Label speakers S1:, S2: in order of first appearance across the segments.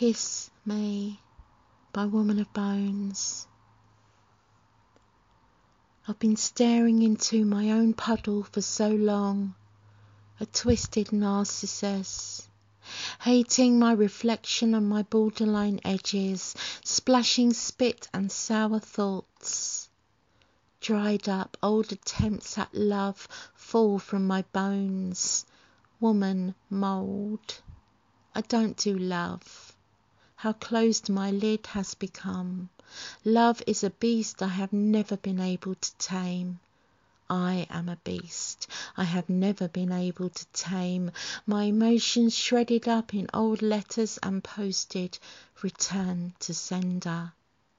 S1: Kiss Me by Woman of Bones. I've been staring into my own puddle for so long, a twisted narcissus, hating my reflection on my borderline edges, splashing spit and sour thoughts. Dried up old attempts at love fall from my bones, woman mould. I don't do love. How closed my lid has become. Love is a beast I have never been able to tame. I am a beast I have never been able to tame. My emotions shredded up in old letters and posted, return to sender.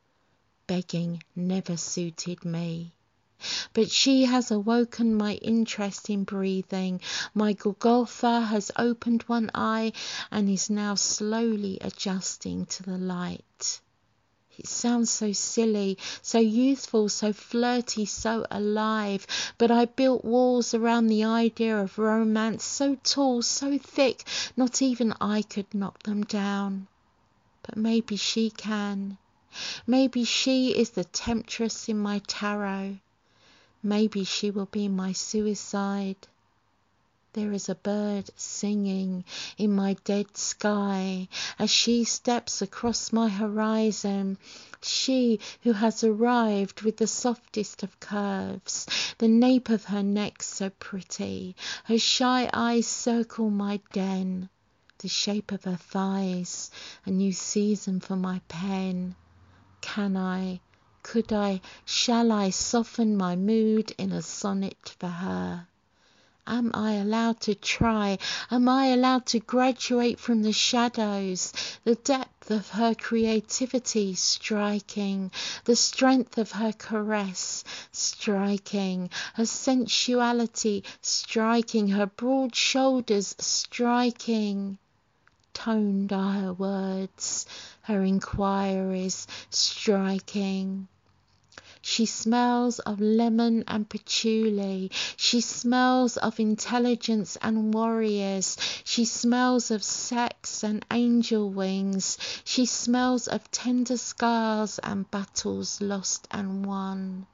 S1: Begging never suited me. But she has awoken my interest in breathing. My Golgotha has opened one eye and is now slowly adjusting to the light. It sounds so silly, so youthful, so flirty, so alive, but I built walls around the idea of romance, so tall, so thick, not even I could knock them down. But maybe she can. Maybe she is the temptress in my tarot. Maybe she will be my suicide. There is a bird singing in my dead sky as she steps across my horizon. She who has arrived with the softest of curves, the nape of her neck so pretty, her shy eyes circle my den, the shape of her thighs, a new season for my pen. Can I? Could I, shall I soften my mood in a sonnet for her? Am I allowed to try? Am I allowed to graduate from the shadows? The depth of her creativity striking, the strength of her caress striking, her sensuality striking, her broad shoulders striking. Toned are her words, her inquiries striking. She smells of lemon and patchouli. She smells of intelligence and warriors. She smells of sex and angel wings. She smells of tender scars and battles lost and won.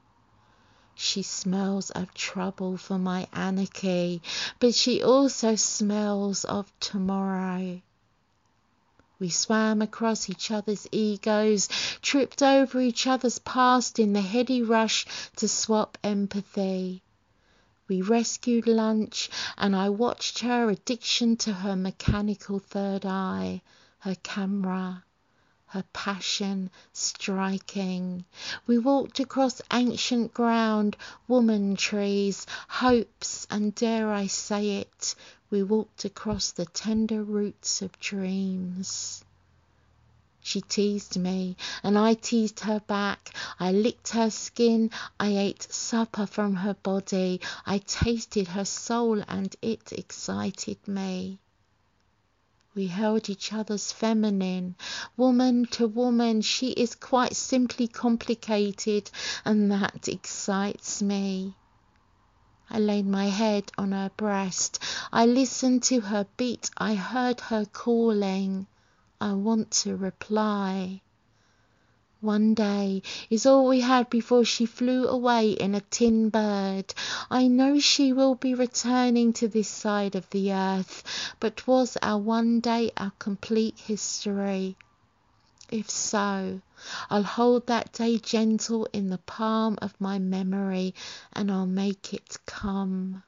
S1: She smells of trouble for my anarchy, but she also smells of tomorrow. We swam across each other's egos, tripped over each other's past in the heady rush to swap empathy. We rescued lunch, and I watched her addiction to her mechanical third eye, her camera, her passion striking. We walked across ancient ground, woman trees, hopes, and dare I say it, we walked across the tender roots of dreams. She teased me, and I teased her back. I licked her skin, I ate supper from her body. I tasted her soul, and it excited me. We held each other's feminine, woman to woman. She is quite simply complicated, and that excites me. I laid my head on her breast. I listened to her beat. I heard her calling. I want to reply. One day is all we had before she flew away in a tin bird. I know she will be returning to this side of the earth, but was our one day our complete history? If so, I'll hold that day gentle in the palm of my memory, and I'll make it come.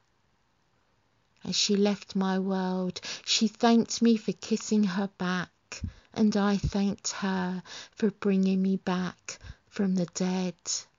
S1: As she left my world, she thanked me for kissing her back, and I thanked her for bringing me back from the dead.